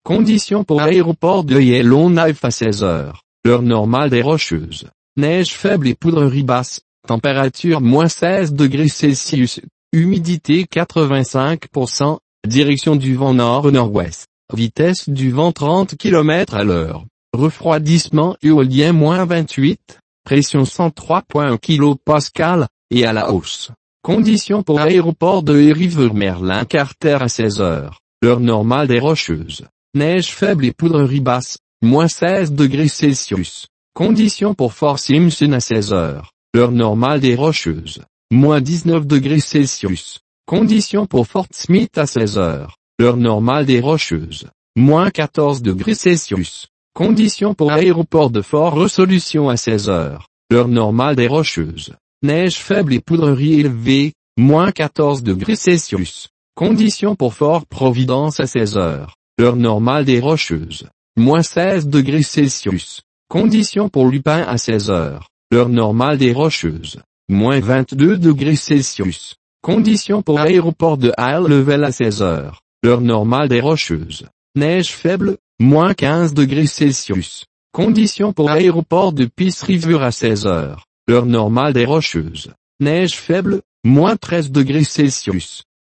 Conditions pour aéroport de Yellowknife à 16 heures. L'heure normale des Rocheuses. Neige faible et poudrerie basse. Température -16 degrés Celsius. Humidité 85%. Direction du vent nord-nord-ouest. Vitesse du vent 30 km à l'heure. Refroidissement éolien -28. Pression 103,1 kPa, et à la hausse. Conditions pour aéroport de River-Merlin-Carter à 16 heures. L'heure normale des Rocheuses. Neige faible et poudrerie basse. -16 degrés Celsius. Conditions pour Fort Simpson à 16 heures. L'heure normale des Rocheuses. -19 degrés Celsius. Conditions pour Fort Smith à 16 heures. L'heure normale des Rocheuses. -14 degrés Celsius. Conditions pour aéroport de Fort Resolution à 16 heures. L'heure normale des Rocheuses. Neige faible et poudrerie élevée. -14 degrés Celsius. Conditions pour Fort Providence à 16 heures. L'heure normale des Rocheuses. -16 degrés Celsius. Conditions pour Lupin à 16 heures. L'heure normale des Rocheuses. -22 degrés Celsius. Conditions pour aéroport de High Level à 16 heures. L'heure normale des Rocheuses. Neige faible, -15 degrés Celsius. Conditions pour aéroport de Peace River à 16 heures. L'heure normale des Rocheuses. Neige faible, -13 degrés Celsius.